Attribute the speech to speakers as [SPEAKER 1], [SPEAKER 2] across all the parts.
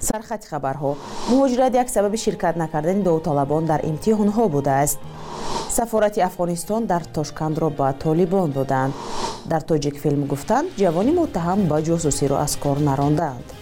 [SPEAKER 1] سرخط خبرها مهاجرت یک سبب شرکت نکردن داوطلبان در امتحانها بوده است. سفارت افغانستان در تاشکند را به طالبان دادند. در تاجیک فیلم گفتند جوانی متهم به جاسوسی را از کار نراندند.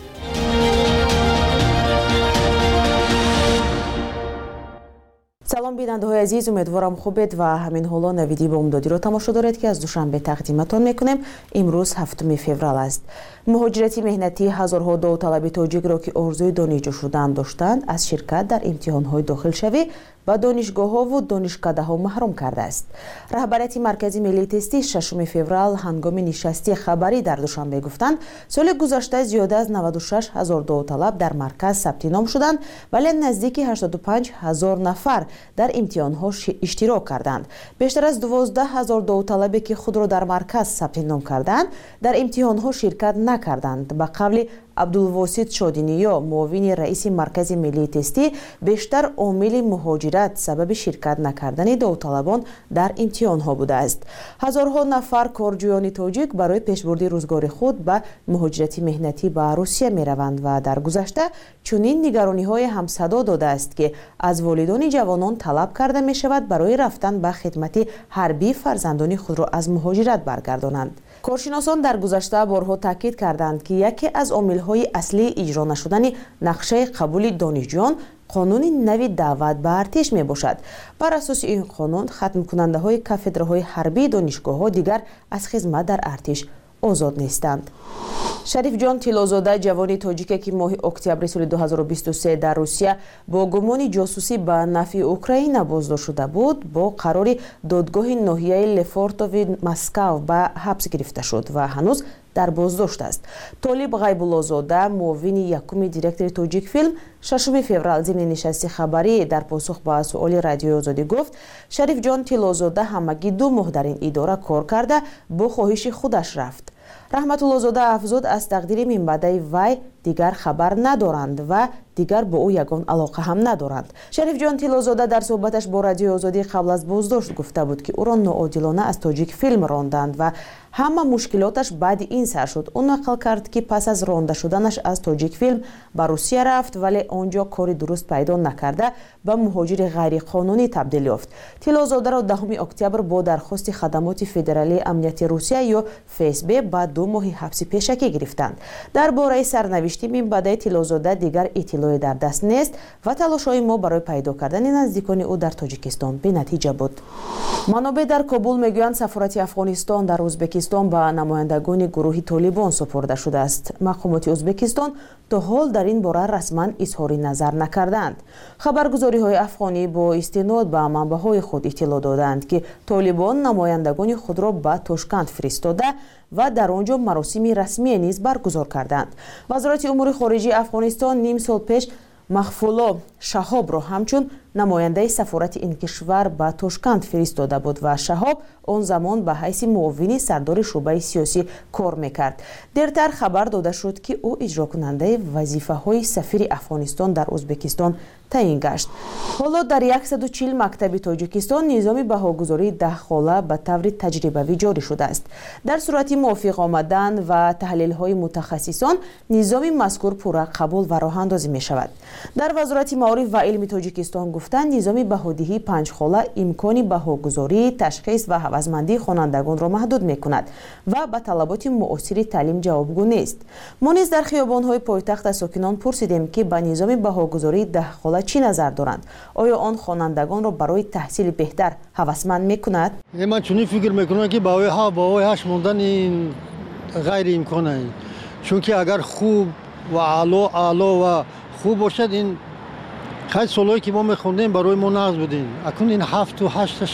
[SPEAKER 1] سلام بیننده‌های عزیز، امیدوارم خوبید و همین حالا نویدی با امدادی را تماشا دارید که از دوشنبه تقدیمتان میکنیم. امروز 7 فوریه است. مهاجرتی مهنتی هزارها داوطلب تاجیک را که آرزوی دانشجو شدن داشتند از شرکت در امتحان‌های داخل شوی و دانشگاه‌ها و دانشکده‌ها محروم کرده است. رهبریت مرکز ملی تستی 6 فوریه هنگام نشستی خبری در دوشنبه گفتند سال گذشته زیاده از 96 هزار داوطلب در مرکز ثبت نام شدند، ولی نزدیک 85 هزار نفر در امتحان‌ها اشتراک کردند. بیشتر از 12 هزار داوطلبی که خود را در مرکز ثبت نام کردند در امتحان‌ها شرکت نکردند. به قول عبدالواسط شادینیا، معاون رئیس مرکز ملی تستی، بیشتر عامل مهاجرت سبب شرکت نکردن داوطلبان در امتحان‌ها بوده است. هزارها نفر کارجویان تاجیک برای پیشبرد روزگار خود به مهاجرت مهنتی به روسیه می‌روند و در گذشته چنین نگرانی‌های هم صدا داده است که از والدان جوانان طلب کرده می‌شود برای رفتن به خدمت حربی فرزندان خود را از مهاجرت برگردانند. کارشناسان در گذشته بارها تاکید کردند که یکی از عامل‌های اصلی اجرا نشدن نقشه قبول دانشجویان قانون نوی دعوت به ارتش می باشد. بر اساس این قانون ختم کننده های کافدرهای حربی دانشگاه ها دیگر از خدمت در ارتش آزاد نیستند. شریف جان تیلازاده، جوانی تاجیکی که ماه اکتبر سال 2023 در روسیه با گمان جاسوسی به نفع اوکراین بازداشت شده بود، با قرار دادگاه ناحیه لفورتوو مسکو به حبس گرفته شد و هنوز در بازداشت است. طالب غیب‌الله‌زاده، معاون یکم دیرکتور تاجیک فیلم، 6 فوریه ضمن نشست خبری در پاسخ به سؤال رادیو آزادی گفت شریف جان تیلازاده همگی 2 ماه در این اداره کار کرده، با خواهش خودش رفت. رحمت الله زاده افزود از تقدیر منبعه وی دیگر خبر ندارند و دیگر با او یگان علاقه هم ندارند. شریف جان تیلازاده در صحبتش با رادیو آزادی قبل از بازداشت گفته بود که او را ناعادلانه از تاجیک فیلم راندند و همه مشکلاتش بعد این سر شد. اون نقل کرد که پس از رانده شدنش از تاجیک فیلم به روسیه رفت، ولی آنجا کاری درست پیدا نکرده به مهاجر غیر قانونی تبدیل یافت. تیلازاده را 10 اکتبر با درخواست خدمات فدرالی امنیتی روسیه یا FSB بعد 2 ماه حبس پیشکی گرفتند. درباره سرنوشت منبعه تیلازاده دیگر اطلاعی در دست نیست و تلاش‌های ما برای پیدا کردن نزدیکان او در تاجیکستان به نتیجه بود. منابع در کابل میگویند سفارت افغانستان در ازبکستان به نمایندگان گروه طالبان سپرده شده است. مقامات ازبکستان تا حال در این باره رسما اظهار نظر نکردند. خبرگزاری‌های افغانی با استناد به منبع‌های خود اطلاع دادند که طالبان نمایندگان خود را به تاشکند فرستاده و در آنجا مراسم رسمی نیز برگزار کردند. وزارت امور خارجه افغانستان نیم سال پیش مخفولا شهاب را همچون نماینده سفارت این کشور به تاشکند فرستاده بود و شهاب آن زمان به حیث معاون سردار شعبه سیاسی کار میکرد. دیرتر خبر داده شد که او اجرا کننده وظیفه های سفیر افغانستان در ازبکستان تعیین گشت. حالا در 140 مکتب تاجیکستان نظام بهاگذاری 10 خاله به طور تجربوی جاری شده است. در صورت موافق آمدن و تحلیل های متخصصان نظام مذکور پورا قبول و راه اندازی می شود. در وزارت معارف و علم تاجیکستان گفتند نظام بهادهی 5 خاله امکان بهاگذاری، تشخیص و عوضمندی خوانندگان را محدود می کند و به طلبات معاصر تعلیم جوابگو نیست. ما نیز در خیابان‌های پایتخت از ساکنان پرسیدیم که به نظام بهاگذاری 10 خاله چی نظر دارند؟ آیا آن خوانندگان را برای تحصیل بهتر هوسمند می کند؟
[SPEAKER 2] من چنین فکر میکنم که با 8 موندن این غیر امکانه، چون که اگر خوب و اعلا و خوب باشد این خیلی سالایی که ما میخوندیم برای ما نقض بودیم. اکنون این 7 و 8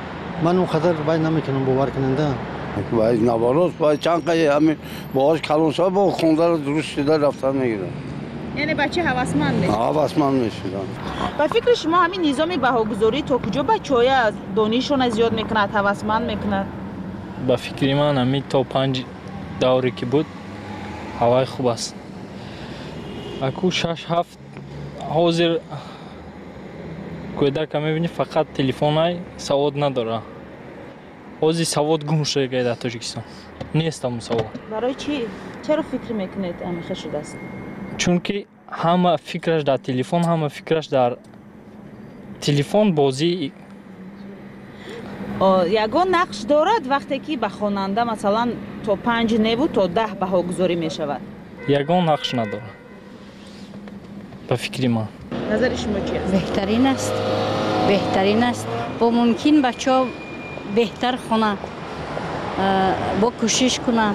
[SPEAKER 2] من اونقدر باید نمیکنم باور کننده.
[SPEAKER 3] باید نبالاست، باید چند قیه همین باهاش کلان شد با خونده رو درست شده رفتن میگیرن.
[SPEAKER 4] یعنی بچه هوسمند میشه؟
[SPEAKER 3] هوسمند میشدن.
[SPEAKER 4] با فکر شما همین نظام بهاگذاری تا کجا بچه‌های از دانششون زیاد میکند، هوسمند میکند؟
[SPEAKER 5] با فکر من همین تا 5 دوری که بود هوای خوب است. اکو 6-7 حاضر کودک میبینی فقط تلفن های سواد نداره. حاضر سواد گم شده در تاجیکستان نیست هم سواد.
[SPEAKER 4] برای چی؟ چرا فکر میکنید همیشه شده است؟
[SPEAKER 5] چون که ҳама фикраш дар телефон, ҳама фикраш дар телефон бозӣ.
[SPEAKER 4] ягон нақш дорад вақте ки ба хонанда масалан то 5 неву то 10 баҳогузорӣ мешавад?
[SPEAKER 5] Ягон нақш надорад ба фикри ман.
[SPEAKER 4] назари шумо чи аст?
[SPEAKER 6] беҳтарин аст. бо мумкин бачаҳо беҳтар хона бо кӯшиш кунанд.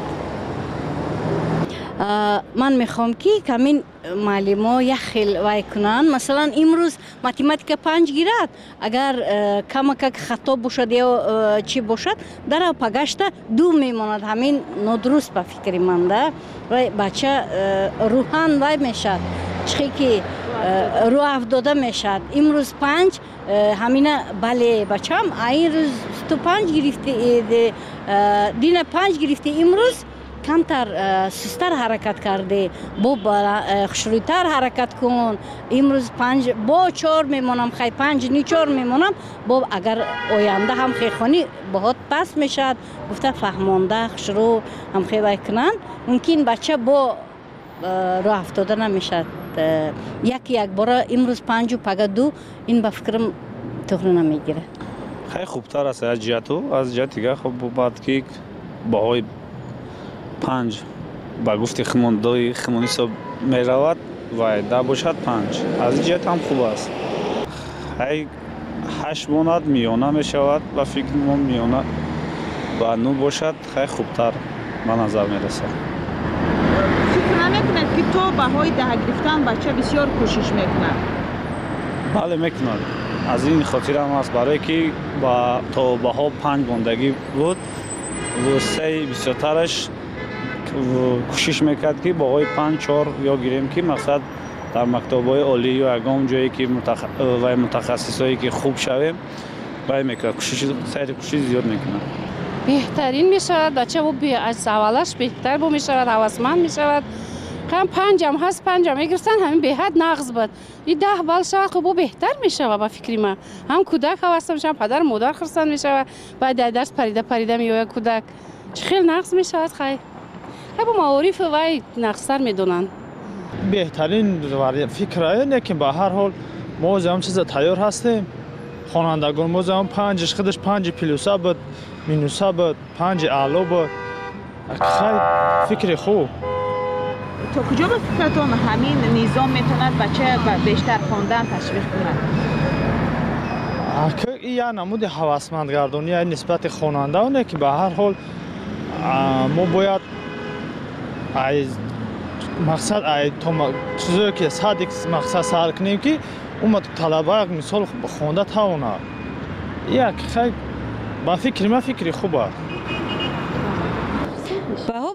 [SPEAKER 6] ман мехоҳам ки камин муаллимо як хел вай кунанд. масалан имрӯз математика 5 гирад, агар камакак хато бошад ё чӣ бошад, дарав пагашта 2 мемонад. ҳамин нодуруст ба фикри ман да. вай бача рӯҳан вай мешад, чихе ки рӯҳ дода мешад. имрӯз 5 ҳамина бале бачам ин рӯз ту 5 гирифти, дина 5 гирифти, имрӯз камтар сустар ҳаракат кардӣ, бо хушрӯйтар ҳаракат кун. имрӯз 5 бо 4 мемонам, хай 5 ни 4 мемонам, бо агар оянда ҳам хелхонӣ боҳот паст мешад. гуфта фаҳмонда хушрӯ ҳам хевай кунанд. мумкин бача бо роҳ афтода намешад. як бора имрӯз 5 пага 2, ин ба фикрам туғри намегирад.
[SPEAKER 7] хай хубтар аст аз ҷиҳату, аз ҷиҳати дигар хуб бад ки баҳои 5 ба гуфти химондои химонӣ ҳисоб меравад ва да бошад 5. аз ин ҷиҳат ҳам хуб аст. хай 8 монат миёна мешавад, ба фикри мо миёна ба 9 бошад, хай хубтар ба назар мерасад.
[SPEAKER 4] фикр намекунед ки то баҳои 10 гирифтан бача бисёр кӯшиш мекунад?
[SPEAKER 7] бале мекунад. аз ин хотирам аст, барое ки то баҳо 5 мондагӣ буд, вусаи бисёртараш кӯшиш мекард ки баҳои 5-4 ё гирем, ки мақсад дар мактабҳои олӣ ё ягон ҷое ки вай мутахассисое ки хуб шавем, вай мекунад, сайри кӯшиш зиёд мекунад.
[SPEAKER 8] беҳтарин мешавад, бача аз аввалаш беҳтар бо мешавад, ҳавасманд мешавад. кам 5 ҳаст, 5 мегирифтан, ҳамин беҳад нағз буд. и 10 бал шавад, хуб беҳтар мешавад ба фикри ман. ҳам кӯдак ҳаваста мешавад, падар модар хурсанд мешавад, баъд дар дарс парида меояд кӯдак. чӣ хел нағз мешавад. хай бо маорифи вай нақстар медонанд.
[SPEAKER 9] беҳтарин фикр ин ки ба ҳар ҳол мо зам чиза тайёр ҳастем. хонандагон мо зам 5 худаш 5 плюса буд, минуса буд, 5 аъло буд. хай фикри хуб.
[SPEAKER 4] то куҷо ба фикратон ҳамин низом метавонад бача ба бештар хондан ташвиқ кунад?
[SPEAKER 9] я намуди ҳавасмандгардонӣ нисбати хонанда оне ки ба ҳар ҳол мо бояд мақсад чизое ки садик мақсад сар кунем ки талаба мисол хонда тавонад. як хай ба фикри ма фикри хуб аст.
[SPEAKER 6] баҳо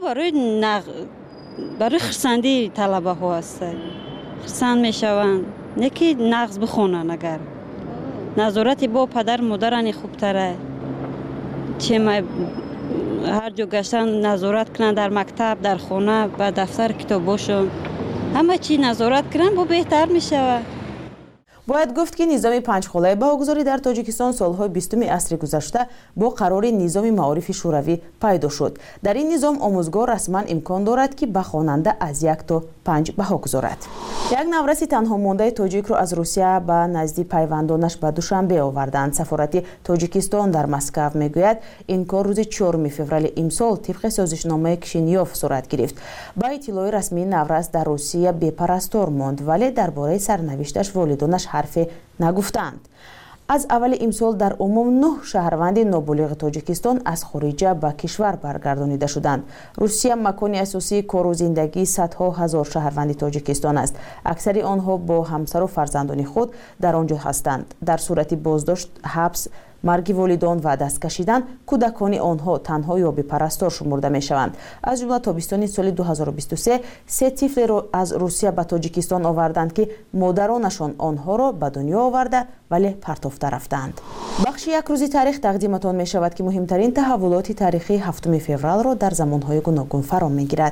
[SPEAKER 6] барои хурсандии талабаҳо аст. хурсанд мешаванд, не ки нағз бихонанд. агар назорати бо падар модарани хубтара, чема ҳар ҷо гаштан назорат кунанд, дар мактаб, дар хона, ба дафтар китобошон ҳама чӣ назорат кунанд, бо беҳтар мешавад.
[SPEAKER 1] бояд гуфт ки низоми панҷхонаи баҳогузорӣ дар тоҷикистон солҳои 20 асри гузашта бо қарори низоми маорифи шӯравӣ пайдо шуд. дар ин низом омӯзгор расман имкон дорад ки ба хонанда аз 1 то 5 баҳо гузорад. як навраси танҳо мондаи тоҷикро аз русия ба назди пайвандонаш ба душанбе оварданд. сафорати тоҷикистон дар Москав мегӯяд ин кор рӯзи 4 феврали имсол тибқи созишномаи Кишинёв сурат гирифт. ба иттилои расмии наврас дар Русия бепарастор монд, вале дар бораи сарнавишташ волидонаш ҳарфе нагуфтанд. аз аввали имсол дар умум 9 шаҳрванди нобулиғи тоҷикистон аз хориҷа ба кишвар баргардонида шуданд. русия макони асосии кору зиндагии садҳо ҳазор шаҳрванди тоҷикистон аст. аксари онҳо бо ҳамсару фарзандони худ дар он ҷо ҳастанд. дар сурати боздошт, ҳабс, марги волидон ва даст кашидан кӯдакони онҳо танҳо ё бепарастор шумурда мешаванд. аз ҷумла тобистони соли 2023 се тифлеро аз русия ба тоҷикистон оварданд ки модаронашон онҳоро ба дунё оварда вале партофта рафтанд. бахши як рӯзи таърих тақдиматон мешавад ки муҳимтарин таҳаввулоти таърихии 7 февралро дар замонҳои гуногун фаро мегирад.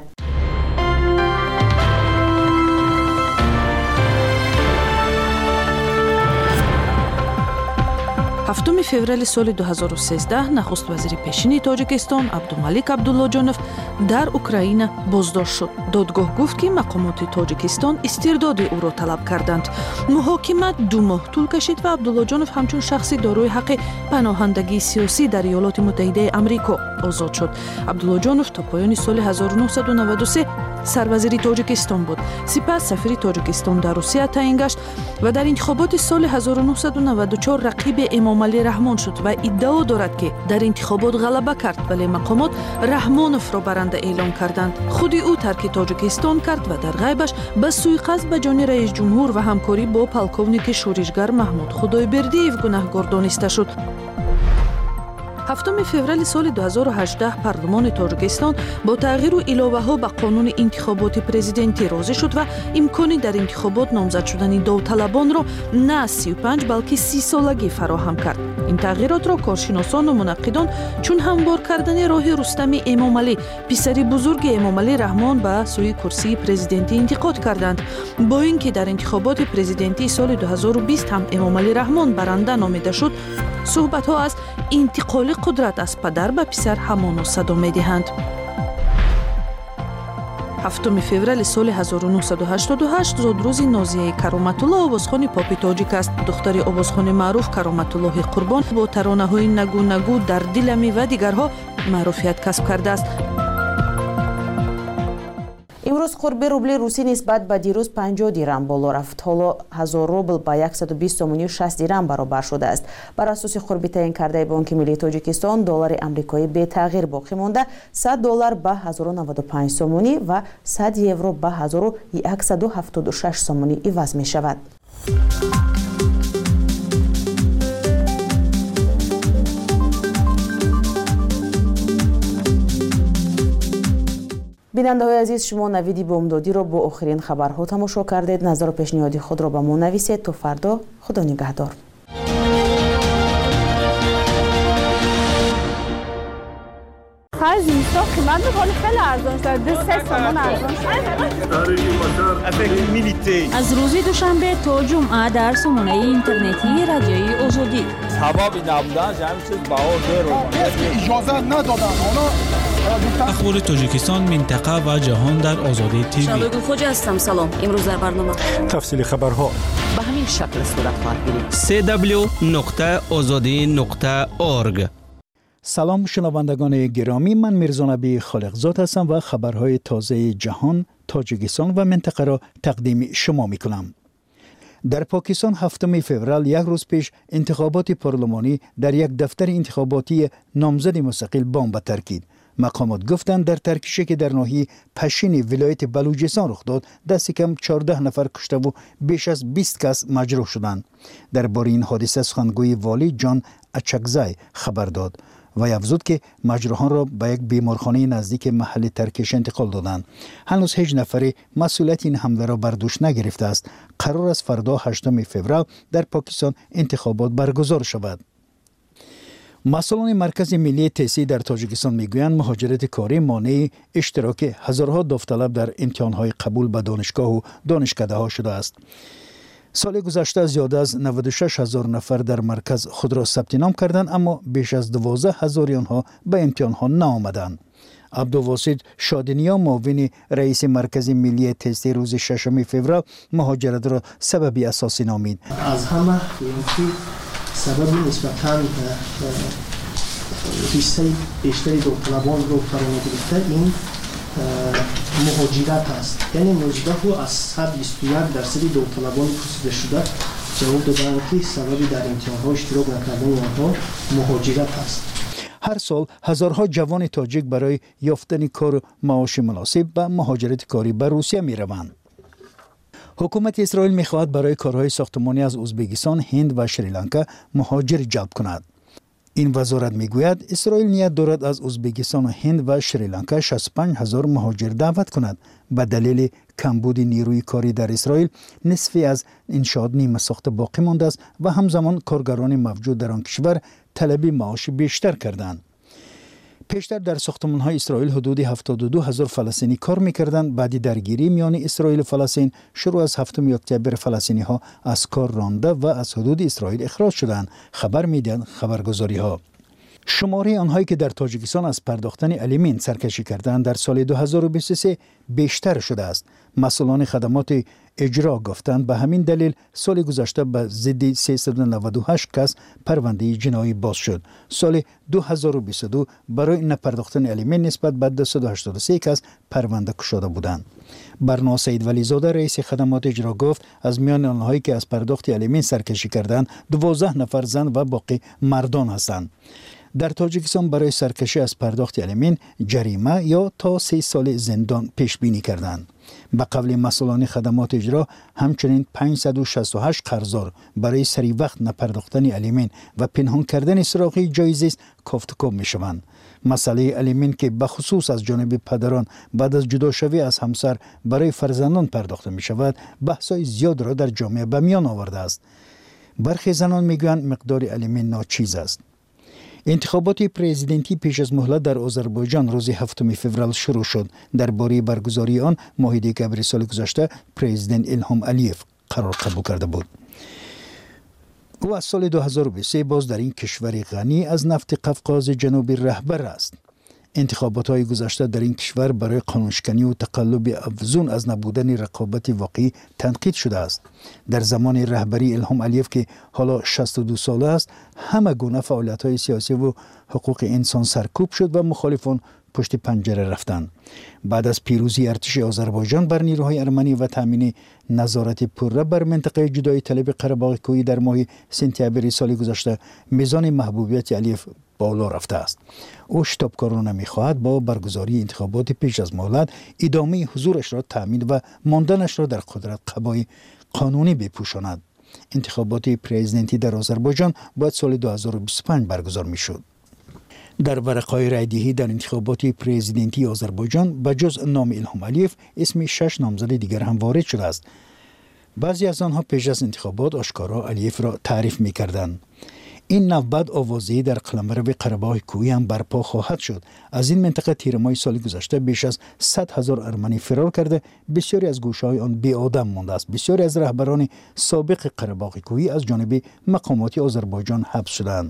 [SPEAKER 10] 7 فевرال سال 2013 نخست وزیر پیشین تاجیکستان عبدالملک عبداللاجانов در اوکراین بازداشت شد. دادگاه گفت که مقامات تاجیکستان استرداد او را طلب کردند. محاکمه 2 ماه طول کشید و عبداللاجانov همچون شخصی دارای حق پناهندگی سیاسی در ایالات متحده آمریکا آزاد شد. عبداللاجانov تا پایان سال 1993 سروزیر تاجیکستان بود. سپس سفیر تاجیکستان در روسیه تعیین گشت و در انتخابات سال 1994 رقیب امامعلی رحمان شد و ادعا دارد که در انتخابات غلبه کرد، ولی مقامات رحمانوف را برنده اعلام کردند. خود او ترک تاجیکستان کرد و در غیبش به سوءقصد به جان رئیس جمهور و همکاری با پلکونیک شورشگر محمود خدایبردیев گناهکار دانسته شد. 7 فوریه سال 2018 پارلمان تاجیکستان با تغییر و علاوه‌ها به قانون انتخابات پرزیدنتی راضی شد و امکانی در انتخابات نامزد شدن داوطلبان را نه 35 بلکه 30 سالگی فراهم کرد. این تغییرات را کارشناسان و منقدان چون هموار کردن راه رستم امامعلی پسر بزرگ امامعلی رحمان به سوی کرسی پرزیدنتی انتقاد کردند. با اینکه در انتخابات پرزیدنتی سال 2020 هم امامعلی رحمان برنده نامیده شد، صحبت‌ها از انتقال قدرت از پدر به پسر همانا صدا می‌دهند. 7 فوریه سال 1988 زادروز نازیه کرامت‌الله آوازخوان پاپ تاجیک است. دختر آوازخوان معروف کرامت‌الله قربان با ترانه‌های نگو نگو در دلمی و دیگرها معروفیت کسب کرده است.
[SPEAKER 1] امروز قرب روبل روسی نسبت به دیروز 50 دیرم بالا رفت. حالا 1000 روبل به 120 سومونی و 60 دیرم برابر شده است. بر اساس قربی تعیین کرده بانک ملی تاجیکستان دلار آمریکایی به تغییر باقی مانده $100 به 1095 سومونی و 100 یورو به 1176 سومونی عوض می شود. بیننده‌های عزیز، شما نویدی بامدادی را با آخرین خبرها تماشا کردید. نظر و پیشنهاد خود را به ما نویسید. تا فردا، خدا نگهدار.
[SPEAKER 11] خرج اینستا قیمت حال خیلی ارزان شد. 3 تومان ارزان شد.
[SPEAKER 12] از روز دوشنبه تا جمعه در سامانه اینترنتی رادیوی آزادی.
[SPEAKER 13] سبب نبودن همین چیز بها زیرو.
[SPEAKER 14] اجازه ندادن.
[SPEAKER 15] اخبار تاجیکستان، منطقه و جهان در آزادی تیوی.
[SPEAKER 12] شادگل خوجا هستم. سلام. امروز در برنامه
[SPEAKER 15] تفصیل خبرها
[SPEAKER 12] به همین شکل صورت خواهد گرفت.
[SPEAKER 15] www.azadi.org. سلام شنوندگان گرامی، من میرزا نبی خالقزاد هستم و خبرهای تازه جهان، تاجیکستان و منطقه را تقدیم شما میکنم. در پاکستان 7 فوریه یک روز پیش انتخابات پارلمانی در یک دفتر انتخاباتی نامزد مستقل بمب ترکید. مقامات گفتند در ترکیشی که در ناحیه پشین ولایت بلوچستان رخ داد، دست کم 14 نفر کشته و بیش از 20 کس مجروح شدند. درباره این حادثه سخنگوی والی جان اچکزای خبر داد و افزود که مجروحان را به یک بیمارخانه نزدیک محل ترکیش انتقال دادند. هنوز هیچ نفری مسئولیت این حمله را بر دوش نگرفته است. قرار است فردا 8 فوریه در پاکستان انتخابات برگزار شود. مسئولان مرکز ملی تحصیل در تاجیکستان میگویند مهاجرت کاری مانع اشتراک هزارها داوطلب در امتحانهای قبول به دانشگاه و دانشکده‌ها شده است. سال گذشته زیاده از 96,000 نفر در مرکز خود را ثبت نام کردند، اما بیش از 12,000 آنها به امتحانها نآمدند. عبدالواسط شادنیا، معاون رئیس مرکز ملی تحصیل، روز 6 فوریه مهاجرت را سببی اساسی نامید.
[SPEAKER 16] از همه سبب نسبتاً حصه بیشتری داوطلبان رو فرا گرفته این مهاجرت است. یعنی 19 از 121% داوطلبان پرسیده شده جواب دادند که سببی در امتحان‌ها اشتراک نکردن آنها مهاجرت است.
[SPEAKER 15] هر سال هزارها جوان تاجیک برای یافتن کار و معاش مناسب به مهاجرت کاری به روسیه می‌روند. حکومت اسرائیل می‌خواهد برای کارهای ساختمانی از ازبکستان، هند و شریلانکا مهاجر جلب کند. این وزارت میگوید اسرائیل نیت دارد از ازبکستان و هند و شریلانکا 65,000 مهاجر دعوت کند. به دلیل کمبود نیروی کاری در اسرائیل، نصفی از انشاءات نیمه ساخته باقی مانده است و همزمان کارگران موجود در آن کشور طلب معاش بیشتر کردند. پیشتر در ساختمان‌های اسرائیل حدود 72,000 فلسطینی کار می‌کردند. بعد درگیری میان اسرائیل و فلسطین شروع از 7 اکتبر فلسطینی‌ها از کار رانده و از حدود اسرائیل اخراج شدند. خبر می‌دهند خبرگزاری‌ها. شماره آنهایی که در تاجیکستان از پرداختن الیمین سرکشی کردند در سال 2023 بیشتر شده است. مسئولان خدمات اجرا گفتند به همین دلیل سال گذشته به ضد 398 کس پرونده جنایی باز شد. سال 2022 برای نپرداختن الیمین نسبت به 283 کس پرونده گشوده بودند. برنا سید ولیزاده رئیس خدمات اجرا گفت از میان آنهایی که از پرداخت الیمین سرکشی کردند 12 نفر زن و باقی مردان هستند. در تاجیکستان برای سرکشی از پرداخت الیمین جریمه یا تا 3 سال زندان پیش بینی کردند. به قول مسئولان خدمات اجرا همچنین 568 قرضدار برای سری وقت نپرداختن الیمین و پنهان کردن سراغی جایزه است کافتکاب میشوند. مسئله الیمین که به خصوص از جانب پدران بعد از جداشوی از همسر برای فرزندان پرداخته می شود بحث‌های زیاد را در جامعه به میان آورده است. برخی زنان میگویند مقدار الیمین ناچیز است. انتخابات پرزیدنتی پیش از مهلت در آذربایجان روز 7 فوریه شروع شد. درباره برگزاری آن ماه دکمبر سال گذشته پرزیدنت الهام علیف قرار قبول کرده بود. او از سال 2023 باز در این کشور غنی از نفت قفقاز جنوبی رهبر است. انتخابات گذشته در این کشور برای قانونشکنی و تقلب افزون از نبودن رقابت واقعی تنقید شده است. در زمان رهبری الهام علیف که حالا 62 ساله است، همه گونه فعالیت‌های سیاسی و حقوق انسان سرکوب شد و مخالفان پشت پنجره رفتند. بعد از پیروزی ارتش آذربایجان بر نیروهای ارمنی و تامین نظارت پرره بر منطقه جدایی طلب قره‌باغ کوهی در ماه سپتامبر سال گذشته، میزان محبوبیت علیف بالا رفته است. او شتابکارانه می‌خواهد با برگزاری انتخابات پیش از مهلت ادامه حضورش را تامین و ماندنش را در قدرت قبای قانونی بپوشاند. انتخابات پرزیدنتی در آذربایجان باید سال 2025 برگزار می‌شد. در ورقه‌های رای‌دهی در انتخابات پرزیدنتی آذربایجان به جز نام الهام علیف اسم 6 نامزد دیگر هم وارد شده است. بعضی از آنها پیش از انتخابات آشکارا علیف را تعریف می‌کردند. این نوبت آوازی در قلمرو قره‌باغ کوهی هم برپا خواهد شد. از این منطقه تیر ماه سال گذشته بیش از 100,000 ارمنی فرار کرده، بسیاری از گوشه‌های آن بی آدم مانده است. بسیاری از رهبران سابق قره‌باغ کوهی از جانب مقامات آذربایجان حبس شدند.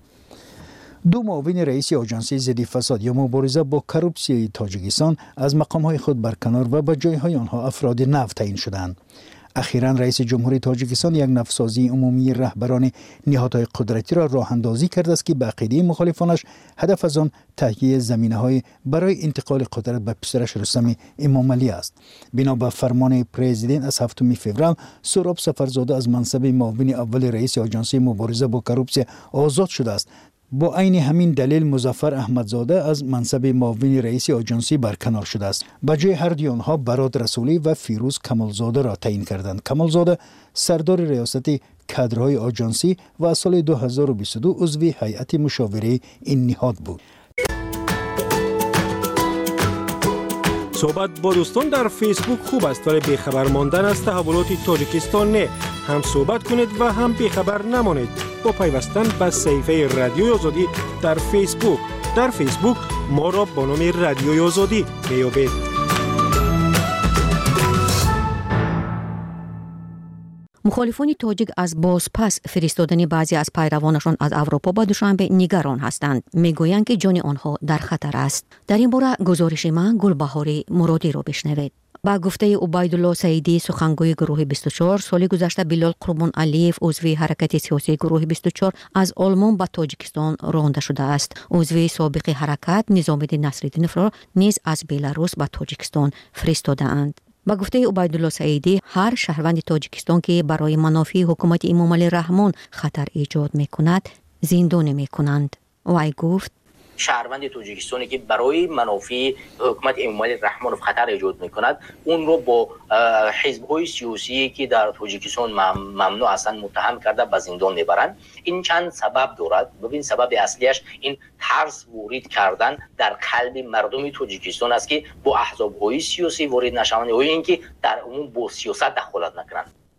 [SPEAKER 15] 2 معاون رئیس آژانس ضد فساد یا مبارزه با کروپسیون تاجیکستان از مقام‌های خود برکنار و به جای‌های آنها افراد نو تعیین شدند. اخیراً رئیس جمهوری تاجیکستان یک نفسازی عمومی رهبران نهادهای قدرتی را راه اندازی کرده است که به عقیده مخالفانش هدف از آن تهیه زمینه‌های برای انتقال قدرت به پسرش رستم امامعلی است. بنا به فرمان پرزیدنت از 7 فوریه سهراب سفرزاده از منصب معاون اول رئیس آژانس مبارزه با کروپسیون آزاد شده است. با عین همین دلیل مظفر احمدزاده از منصب معاون رئیس آژانس برکنار شده است. به جای هر دو آنها براد رسولی و فیروز کمالزاده را تعیین کردند. کمالزاده سردار ریاست کادرهای آژانسی و از سال 2022 عضو هیئت مشاوره این نهاد بود.
[SPEAKER 17] صحبت با دوستان در فیسبوک خوب است، ولی بیخبر ماندن از تحولات تاجیکستان نه. هم صحبت کنید و هم بیخبر نمانید با پیوستن به صفحه رادیوی آزادی در فیسبوک. در فیسبوک ما را با نام رادیوی آزادی میابید.
[SPEAKER 18] مخالفان تاجیک از بازپس فرستادن بعضی از پیروانشان از اروپا به دوشنبه نگران هستند. میگویند که جان آنها در خطر است. در این باره گزارش من گلبهار مرادی را بشنوید. با گفته عبیدالله سعیدی سخنگوی گروه 24 سال گذشته بلال قربان علیف عضو حرکت سیاسی گروه 24 از آلمان به تاجیکستان رانده شده است. عضو سابق حرکت نظام‌الدین نصرالدین را نیز از بلاروس به تاجیکستان فرستاده‌اند. با گفته عبیدالله سعیدی هر شهروند تاجیکستان که برای منافع حکومت امامعلی رحمان خطر ایجاد می‌کند زندانی می‌کنند. وی گفت
[SPEAKER 19] شهروند تاجیکستانی که برای منافع حکومت امامعلی رحمانوف خطر ایجاد می‌کند اون رو با حزب‌های سیاسی که در تاجیکستان ممنوع هستند متهم کرده به زندان میبرند. این چند سبب دارد. ببین سبب اصلیش این ترس وارد کردن در قلب مردم تاجیکستان است که با احزاب‌های سیاسی وارد نشوند و اینکه در عموم با سیاست دخالت نکنند.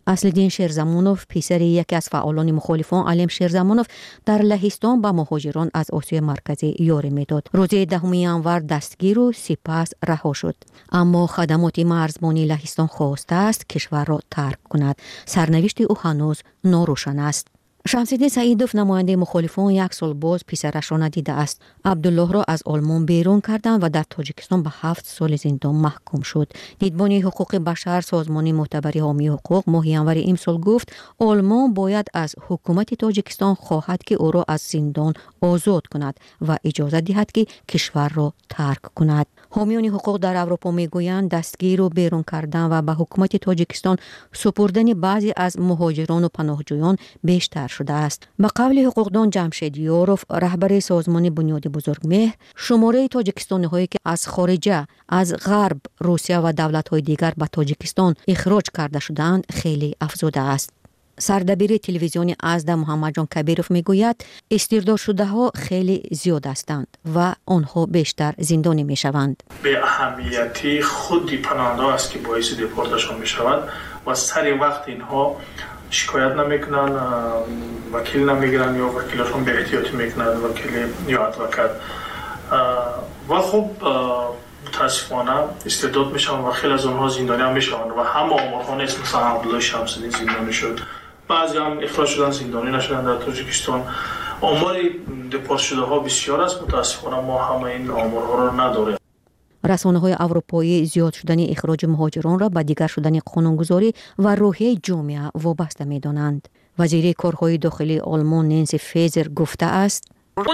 [SPEAKER 18] اصلدین شیرزمانوف پسری یکی از فعالان مخالفان علیم شیرزمانوف در لهستان به مهاجران از آسیای مرکزی یاری میداد. روز 10 ینور دستگیر و سپس رها شد. اما خدمات مرزبانی لهستان خواسته است کشور را ترک کند. سرنوشت او هنوز ناروشن است. شمس‌الدین سعیدوف نماینده مخالفان 1 سال باز پسرش را ندیده است. عبدالله را از آلمان بیرون کردند و در تاجیکستان به 7 سال زندان محکوم شد. دیدبانی حقوق بشر سازمان معتبر حامی حقوق ماه ینور امسال گفت آلمان باید از حکومت تاجیکستان خواهد که او را از زندان آزاد کند و اجازه دهد که کشور را ترک کند. حامیان حقوق در اروپا میگویند دستگیر و بیرون کردن و به حکومت تاجیکستان سپردن بعضی از مهاجران و پناهجویان بیشتر شده است. به قول حقوقدان جمشید یوروف رهبر سازمان بنیاد بزرگمهر، شماره تاجیکستانی هایی که از خارجه از غرب روسیه و دولت های دیگر به تاجیکستان اخراج کرده شدند خیلی افزوده است. سردبیر تلویزیونی ازده محمد جان کبیروف میگوید استرداد شده ها خیلی زیاد هستند و آنها بیشتر زندانی می شوند.
[SPEAKER 9] به اهمیتی خودی پناهنده است که باعث دیپورتشان می شود و سر وقت اینها شکایت نمیکنن، وکیل نمیگیرن یا وکیلشون به احتیاطی میکنن، وکیل یا ادوکات و خب متاسفانه استرداد میشن و خیلی از اونها زندانی هم میشن و همه آمارها نیست. مثلا عبدالله شمس‌الدین زندانی شد، بعضی هم اخراج شدن زندانی نشدن در تاجیکستان. آمار دیپورت شده ها بسیار است. متاسفانه ما همه این آمارها رو نداریم.
[SPEAKER 18] رسانه‌های اروپایی زیاد شدن اخراج مهاجران را به دیگر شدن قانونگذاری و روحیه جامعه وابسته می‌دانند. وزیر کارهای داخلی آلمان نانسی فیزر گفته است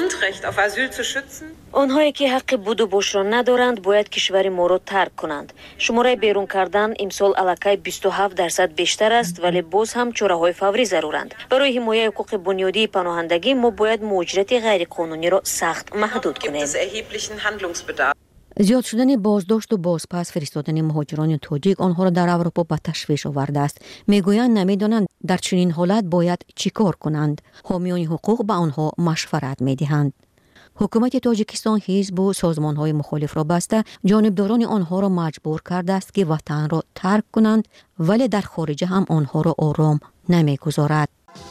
[SPEAKER 20] آنهایی که حق بود و بوش را ندارند باید کشور ما را ترک کنند. شماره بیرون کردن امسال الکی 27% بیشتر است، ولی باز هم چاره‌های فوری ضرورند. برای حمایت حقوق بنیادی پناهندگی ما باید مهاجرت غیر قانونی را سخت محدود کنیم.
[SPEAKER 18] زیاد شدن بازداشت و بازپس فرستادن مهاجران تاجیک آنها را در اروپا به تشویش آورده است. میگویند نمیدانند در چنین حالت باید چیکار کنند. حامیان حقوق به آنها مشورت میدهند. حکومت تاجیکستان حزب و سازمان‌های مخالف را بسته جانبداران آنها را مجبور کرده است که وطن را ترک کنند، ولی در خارج هم آنها را آرام نمیگذارد.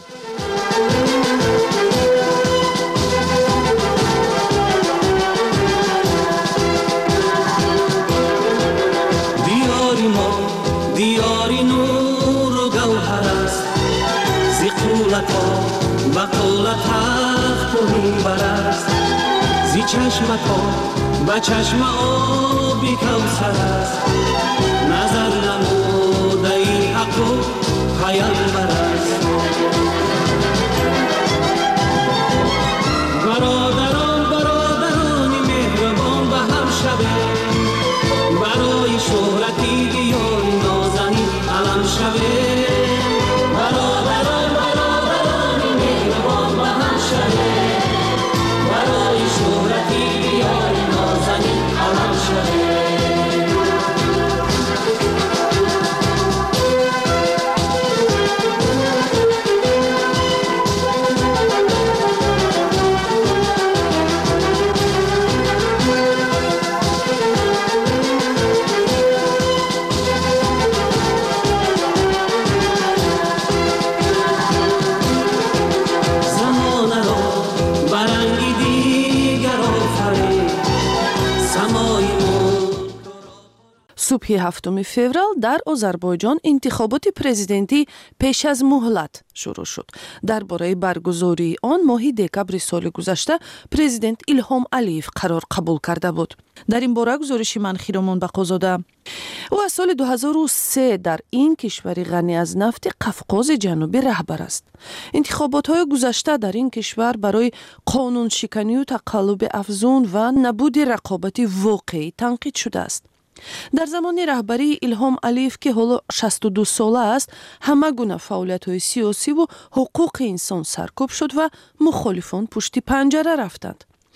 [SPEAKER 21] دیاری نور و گوهر است، زی قولتا بقول تخت و منبر است، زی چشمتا به چشم آبی کوثر است، نظر نموده ای حق و پیامبر است. برادران مهربان به هم شوه، برای شهرتی دیاری نازنی علم شوه. برادران مهربان به هم شوه، برای شهرتی دیاری نازنی علم شوه.
[SPEAKER 10] صبح 7 فеврал дар Озарбойҷон интихоботи президентӣ пеш аз муҳлат шурӯъ шуд. дар бораи баргузории он моҳи декабри соли гузашта президент Илҳом Алиев қарор қабул карда буд. дар ин бора гузориши ман Хиромон Бақозода. ӯ аз соли 2003 дар ин кишвари ғанӣ аз нафти Қавқози ҷанубӣ раҳбар аст. интихоботҳои гузашта дар ин кишвар барои қонуншиканию тақаллуби афзун ва набуди рақобати воқеӣ танқид шудааст. дар замони раҳбарии Илҳом Алиев ки ҳоло 62 сола аст, ҳама гуна фаъолиятҳои сиёсиву ҳуқуқи инсон саркӯб шуд ва мухолифон пушти панҷара рафтанд.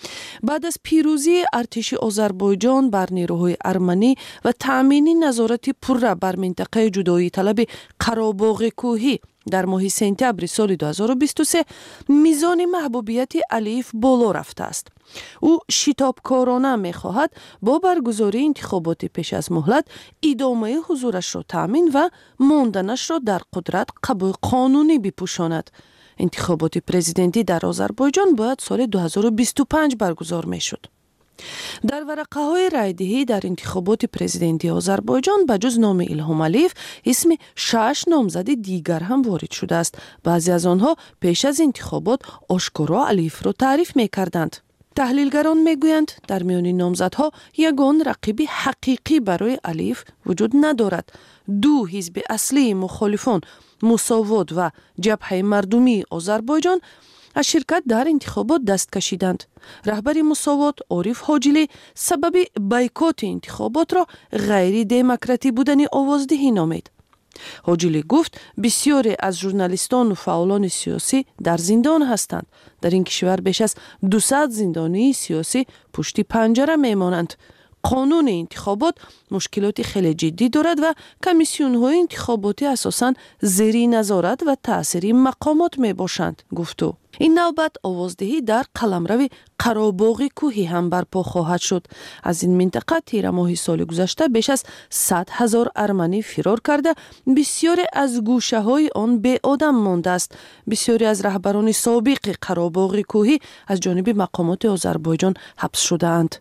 [SPEAKER 10] بعد از پیروزی ارتش آذربایجان بر نیروهای ارمنی و تأمین نظارت پوره بر منطقه جدایی طلب قره‌باغ کوهی در ماه سپتامبر سال 2023 میزان محبوبیت علیف بالا رفته است. او شتابکارانه می‌خواهد با برگزاری انتخابات پیش از مهلت ادامه حضورش را تأمین و ماندنش را در قدرت قبول قانونی بپوشاند. انتخابات پرزیدنتی در آذربایجان باید سال 2025 برگزار میشد. در ورقه های رایدهی در انتخابات پرزیدنتی آذربایجان بجز نام الهام علیف اسم 6 نامزد دیگر هم وارد شده است. بعضی از آنها پیش از انتخابات آشکارا علیف را تعریف میکردند. تحلیلگران میگویند در میان نامزدها یگان رقیب حقیقی برای علیف وجود ندارد. دو حزب اصلی مخالفان مساوات و جبهه مردمی آذربایجان از شرکت در انتخابات دست کشیدند. رهبر مساوات عارف حاجلی سبب بایکوت انتخابات را غیر دموکراتی بودن آوازدهی نامید. حاجلی گفت بسیاری از ژورنالیستان و فعالان سیاسی در زندان هستند. در این کشور بیش از 200 زندانی سیاسی پشت پنجره میمانند. قانون انتخابات مشکلات خیلی جدی دارد و کمیسیون های انتخاباتی اساساً زیر نظارت و تأثیری مقامات می باشند، گفتو. این نوبت آوازدهی در قلمرو قره‌باغ کوهی هم برپا خواهد شد. از این منطقه تیر ماه سال گذشته بیش از 100,000 ارمنی فرار کرده، بسیاری از گوشه های آن به آدم مانده است. بسیاری از رهبران سابق قره‌باغ کوهی از جانب مقامات آذربایجان حبس شده اند.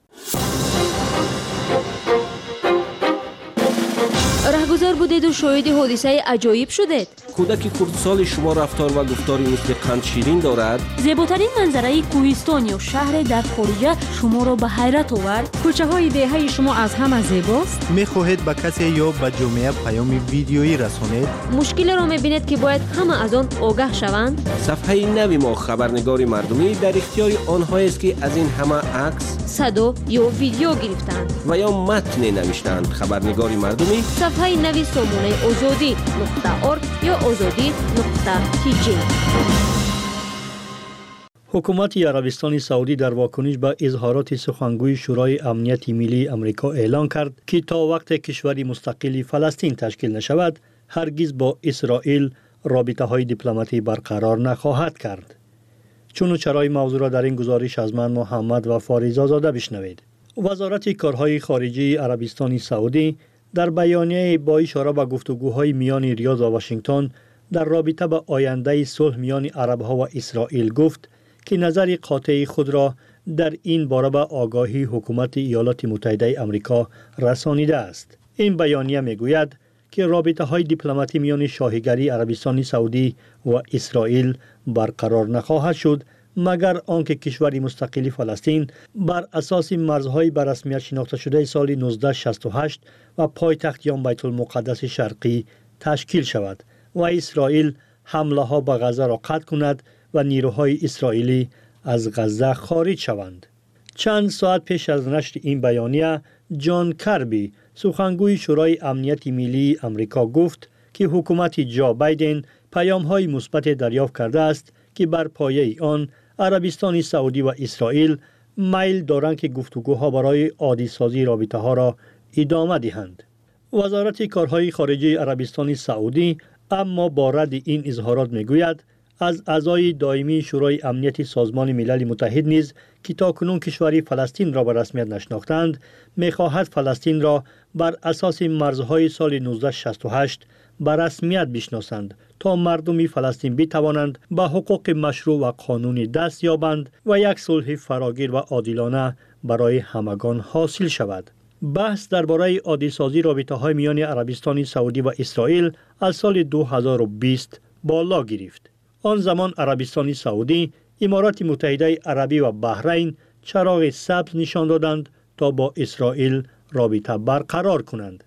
[SPEAKER 2] رهگذر بودید و شاهد حادثه عجایب شدید.
[SPEAKER 22] کودک کردسال شما رفتار و گفتاری مثل قند شیرین دارد.
[SPEAKER 12] زیباترین منظره کوهستان یا شهر در خارجه شما را به حیرت آورد. کوچه های دهه شما از همه زیباست.
[SPEAKER 23] میخواهید به کسی یا به جامعه پیام ویدیویی رسانید.
[SPEAKER 2] مشکل را میبینید که باید همه از آن آگاه شوند.
[SPEAKER 22] صفحه نوی ما خبرنگار مردمی در اختیار آنهایی است که از این همه عکس،
[SPEAKER 2] صدا یا ویدیو گرفتند
[SPEAKER 22] و یا متن نوشتند. خبرنگار مردمی
[SPEAKER 2] صفحه نوی سامانه آزادی.org یا آزادی.tg.
[SPEAKER 24] حکومت عربستان سعودی در واکنش به اظهارات سخنگوی شورای امنیت ملی آمریکا اعلان کرد که تا وقت کشوری مستقل فلسطین تشکیل نشود هرگز با اسرائیل رابطه های دیپلماتی برقرار نخواهد کرد. چون و چرای موضوع را در این گزارش از من محمد و فاریزا زاده بشنوید. وزارت کارهای خارجه عربستان سعودی در بیانیه با اشاره به گفتگوهای میان ریاض و واشنگتن در رابطه با آینده صلح میان عربها و اسرائیل گفت که نظر قاطع خود را در این باره به آگاهی حکومت ایالات متحده آمریکا رسانیده است. این بیانیه میگوید که رابطه های دیپلماتی میان شاهیگری عربستان سعودی و اسرائیل برقرار نخواهد شد مگر آنکه کشوری مستقل فلسطین بر اساس مرزهای به رسمیت شناخته شده سال 1968 و پایتخت یا بیت المقدس شرقی تشکیل شود و اسرائیل حمله ها به غزه را قطع کند و نیروهای اسرائیلی از غزه خارج شوند. چند ساعت پیش از نشر این بیانیه جان کربی سخنگوی شورای امنیت ملی آمریکا گفت که حکومت جو بایدن پیام‌های مثبت دریافت کرده است که بر پایه آن عربستان سعودی و اسرائیل میل دارند که گفتگوها برای عادی سازی رابطه ها را ادامه دهند. وزارت کارهای خارجه عربستان سعودی اما با رد این اظهارات میگوید از اعضای دائمی شورای امنیت سازمان ملل متحد نیز که تاکنون کشوری فلسطین را به رسمیت نشناختند میخواهد فلسطین را بر اساس مرزهای سال 1968 به رسمیت بشناسند تا مردم فلسطین بتوانند به حقوق مشروع و قانونی دست یابند و یک صلح فراگیر و عادلانه برای همگان حاصل شود. بحث درباره عادی سازی رابطه های میان عربستان سعودی و اسرائیل از سال 2020 بالا گرفت. آن زمان عربستان سعودی، امارات متحده عربی و بحرین چراغ سبز نشان دادند تا با اسرائیل رابطه برقرار کنند.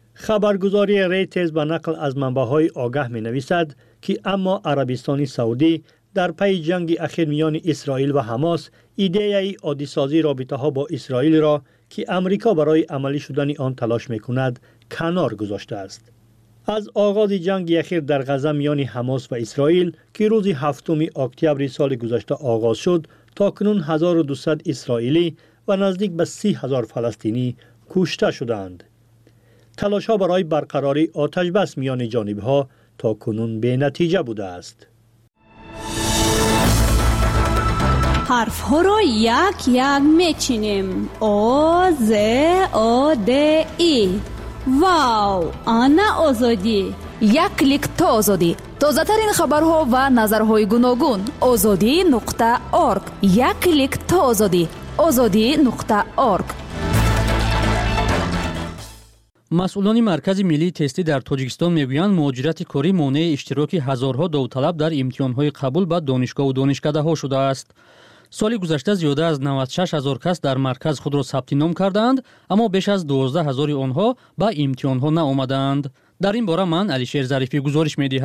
[SPEAKER 24] خبرگزاری ریترز به نقل از منبع‌های آگاه می‌نویسد که اما عربستان سعودی در پی جنگ اخیر میان اسرائیل و حماس ایده عادی سازی رابطه ها با اسرائیل را که امریکا برای عملی شدن آن تلاش می‌کند کنار گذاشته است. از آغاز جنگ اخیر در غزه میان حماس و اسرائیل که روز 7 اکتبر سال گذشته آغاز شد تاکنون 1200 اسرائیلی و نزدیک به 30,000 فلسطینی کشته شدند. تلاش‌ها برای برقراری آتش بس میان جانب‌ها تا کنون به نتیجه بوده است.
[SPEAKER 11] حرف‌ها را یک یک میچینیم. او ز او د ای. واو، آنا آزادی.
[SPEAKER 3] یک کلیک تا آزادی. تازه‌ترین خبرها و نظرهای گوناگون. azadi.org. یک کلیک تا آزادی. azadi.org.
[SPEAKER 24] مسئولان مرکز ملی تستی در تاجیکستان میگویند مهاجرت کاری مانع اشتراک هزارها داوطلب در امتحان‌های قبول به دانشگاه و دانشکده‌ها شده است. سال گذشته زیاده از 96,000 کس در مرکز خود را ثبت نام کردند، اما بیش از 12,000 آنها به امتحان‌ها نآمدند. در این باره من علیشیر ظریفی گزارش می‌دهم.